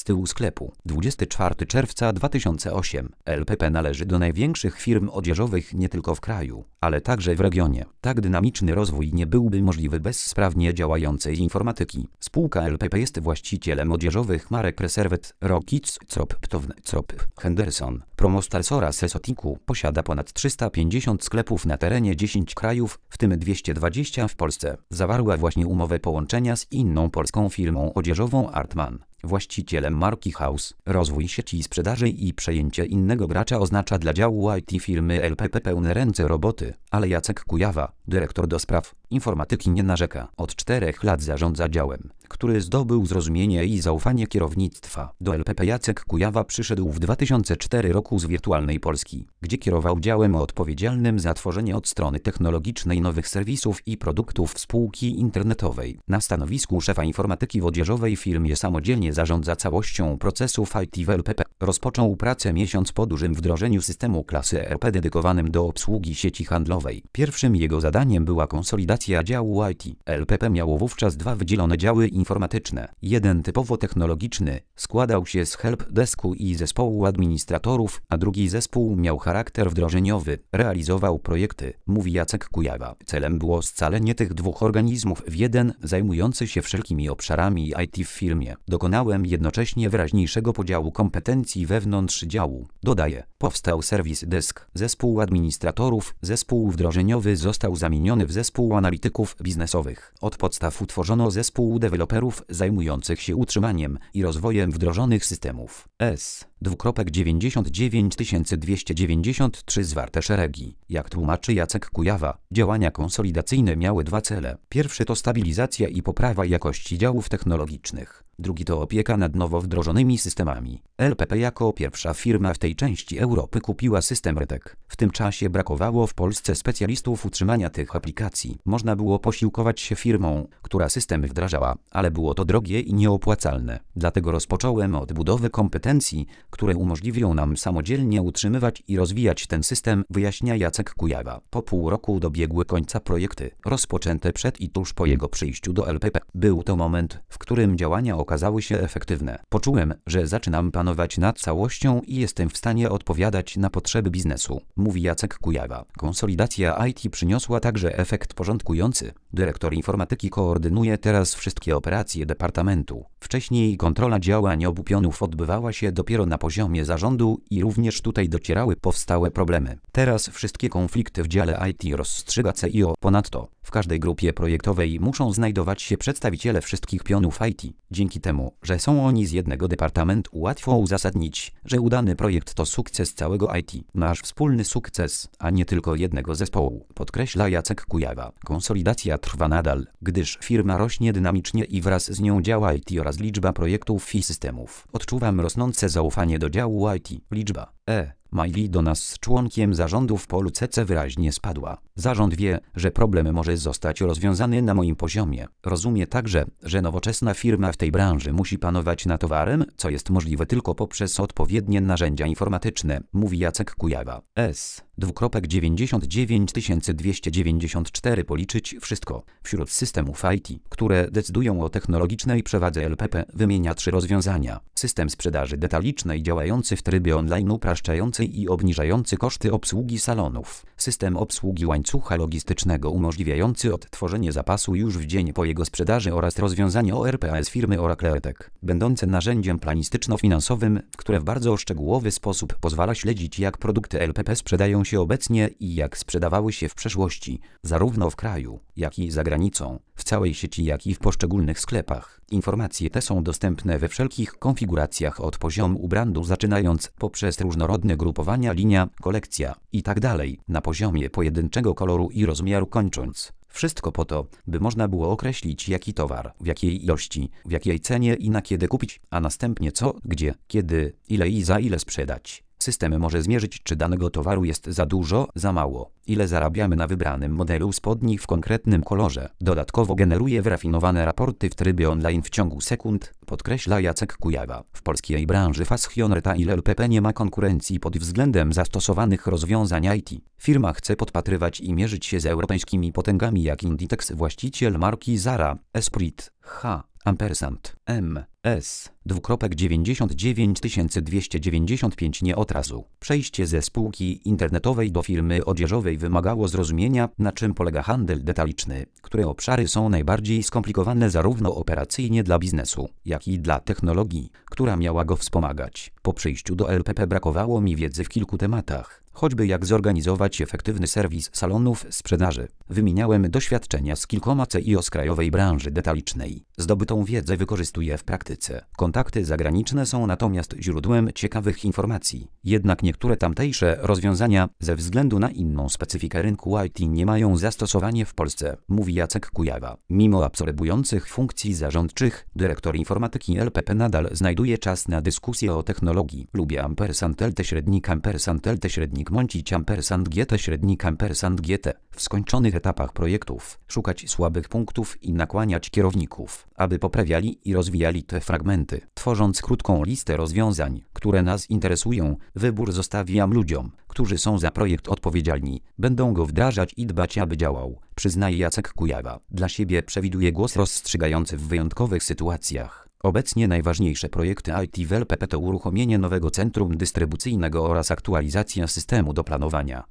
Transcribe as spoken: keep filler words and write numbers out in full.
z tyłu sklepu. dwudziestego czwartego czerwca dwa tysiące ósmego. L P P należy do największych firm odzieżowych nie tylko w kraju, ale także w regionie. Tak dynamiczny rozwój nie byłby możliwy bez sprawnie działającej informatyki. Spółka L P P jest właścicielem odzieżowych marek Reserved, Rockets, Trop, Ptowne, Trop, Henderson, Promostars oraz Esotiku. Posiada ponad trzysta pięćdziesiąt sklepów na terenie dziesięciu krajów, w tym dwieście dwadzieścia w Polsce. Zawarła właśnie umowę połączenia z inną polską firmą odzieżową Artman, właścicielem marki House. Rozwój sieci i sprzedaży i przejęcie innego gracza oznacza dla działu I T firmy L P P pełne ręce roboty, ale Jacek Kujawa, dyrektor do spraw informatyki, nie narzeka. Od czterech lat zarządza działem, który zdobył zrozumienie i zaufanie kierownictwa. Do L P P Jacek Kujawa przyszedł w dwa tysiące czwartym roku z Wirtualnej Polski, gdzie kierował działem odpowiedzialnym za tworzenie od strony technologicznej nowych serwisów i produktów spółki internetowej. Na stanowisku szefa informatyki w odzieżowej firmie samodzielnie zarządza całością procesów I T w L P P. Rozpoczął pracę miesiąc po dużym wdrożeniu systemu klasy E R P dedykowanym do obsługi sieci handlowej. Pierwszym jego zadaniem była konsolidacja działu I T. L P P miało wówczas dwa wydzielone działy informatyczne. Jeden typowo technologiczny składał się z helpdesku i zespołu administratorów, a drugi zespół miał charakter wdrożeniowy. Realizował projekty, mówi Jacek Kujawa. Celem było scalenie tych dwóch organizmów w jeden, zajmujący się wszelkimi obszarami I T w firmie. Dokonałem jednocześnie wyraźniejszego podziału kompetencji wewnątrz działu. Dodaje, powstał serwis desk, zespół administratorów, zespół wdrożeniowy został zamieniony w zespół analityków biznesowych. Od podstaw utworzono zespół deweloperów zajmujących się utrzymaniem i rozwojem wdrożonych systemów. S. dziewięćdziesiąt dziewięć tysięcy dwieście dziewięćdziesiąt trzy zwarte szeregi. Jak tłumaczy Jacek Kujawa, działania konsolidacyjne miały dwa cele. Pierwszy to stabilizacja i poprawa jakości działów technologicznych. Drugi to opieka nad nowo wdrożonymi systemami. L P P jako pierwsza firma w tej części Europy kupiła system RETEC. W tym czasie brakowało w Polsce specjalistów utrzymania tych aplikacji. Można było posiłkować się firmą, która system wdrażała, ale było to drogie i nieopłacalne. Dlatego rozpocząłem od budowy kompetencji, które umożliwią nam samodzielnie utrzymywać i rozwijać ten system, wyjaśnia Jacek Kujawa. Po pół roku dobiegły końca projekty, rozpoczęte przed i tuż po jego przyjściu do L P P. Był to moment, w którym działania okazały się efektywne. Poczułem, że zaczynam panować nad całością i jestem w stanie odpowiadać na potrzeby biznesu, mówi Jacek Kujawa. Konsolidacja I T przyniosła także efekt porządkujący. Dyrektor informatyki koordynuje teraz wszystkie operacje departamentu. Wcześniej kontrola działań obu pionów odbywała się dopiero na poziomie zarządu i również tutaj docierały powstałe problemy. Teraz wszystkie konflikty w dziale I T rozstrzyga C I O. Ponadto w każdej grupie projektowej muszą znajdować się przedstawiciele wszystkich pionów I T. Dzięki temu, że są oni z jednego departamentu, łatwo uzasadnić, że udany projekt to sukces całego I T. Nasz wspólny sukces, a nie tylko jednego zespołu, podkreśla Jacek Kujawa. Konsolidacja trwa nadal, gdyż firma rośnie dynamicznie i wraz z nią działa I T oraz liczba projektów i systemów. Odczuwam rosnące zaufanie do działu I T. Liczba E. maili do nas z członkiem zarządu w polu C C wyraźnie spadła. Zarząd wie, że problem może zostać rozwiązany na moim poziomie. Rozumie także, że nowoczesna firma w tej branży musi panować nad towarem, co jest możliwe tylko poprzez odpowiednie narzędzia informatyczne, mówi Jacek Kujawa. S. dziewięćdziesiąt dziewięć tysięcy dwieście dziewięćdziesiąt cztery policzyć wszystko. Wśród systemów I T, które decydują o technologicznej przewadze L P P, wymienia trzy rozwiązania. System sprzedaży detalicznej działający w trybie online, upraszczający i obniżający koszty obsługi salonów. System obsługi łańcucha logistycznego umożliwiający odtworzenie zapasu już w dzień po jego sprzedaży oraz rozwiązanie O R P z firmy Oracle RETEC, będące narzędziem planistyczno-finansowym, które w bardzo szczegółowy sposób pozwala śledzić, jak produkty L P P sprzedają się obecnie i jak sprzedawały się w przeszłości, zarówno w kraju, jak i za granicą, w całej sieci, jak i w poszczególnych sklepach. Informacje te są dostępne we wszelkich konfiguracjach od poziomu brandu zaczynając poprzez różnorodne grupowania, linia, kolekcja itd. na poziomie pojedynczego koloru i rozmiaru kończąc. Wszystko po to, by można było określić, jaki towar, w jakiej ilości, w jakiej cenie i na kiedy kupić, a następnie co, gdzie, kiedy, ile i za ile sprzedać. System może zmierzyć, czy danego towaru jest za dużo, za mało, ile zarabiamy na wybranym modelu spodni w konkretnym kolorze. Dodatkowo generuje wyrafinowane raporty w trybie online w ciągu sekund, podkreśla Jacek Kujawa. W polskiej branży Fashion Retail L P P nie ma konkurencji pod względem zastosowanych rozwiązań I T. Firma chce podpatrywać i mierzyć się z europejskimi potęgami jak Inditex, właściciel marki Zara, Esprit, H, ampersand M S dwukropek dziewięćdziesiąt dziewięć tysięcy dwieście dziewięćdziesiąt pięć nie od razu. Przejście ze spółki internetowej do firmy odzieżowej wymagało zrozumienia, na czym polega handel detaliczny, które obszary są najbardziej skomplikowane zarówno operacyjnie dla biznesu, jak i dla technologii, która miała go wspomagać. Po przyjściu do L P P brakowało mi wiedzy w kilku tematach, choćby jak zorganizować efektywny serwis salonów sprzedaży. Wymieniałem doświadczenia z kilkoma C E O z krajowej branży detalicznej. Zdobytą wiedzę wykorzystuję w praktyce. Kontakty zagraniczne są natomiast źródłem ciekawych informacji. Jednak niektóre tamtejsze rozwiązania ze względu na inną specyfikę rynku I T nie mają zastosowania w Polsce, mówi Jacek Kujawa. Mimo absorbujących funkcji zarządczych, dyrektor informatyki L P P nadal znajduje czas na dyskusję o technologii. Lubię ampersand L T średnik ampersand L T średnik mącić ampersand G T średnik ampersand G T w skończonych etapach projektów, szukać słabych punktów i nakłaniać kierowników, aby poprawiali i rozwijali te fragmenty. Tworząc krótką listę rozwiązań, które nas interesują, wybór zostawiam ludziom, którzy są za projekt odpowiedzialni, będą go wdrażać i dbać, aby działał, przyznaje Jacek Kujawa. Dla siebie przewiduje głos rozstrzygający w wyjątkowych sytuacjach. Obecnie najważniejsze projekty I T w L P P to uruchomienie nowego centrum dystrybucyjnego oraz aktualizacja systemu do planowania.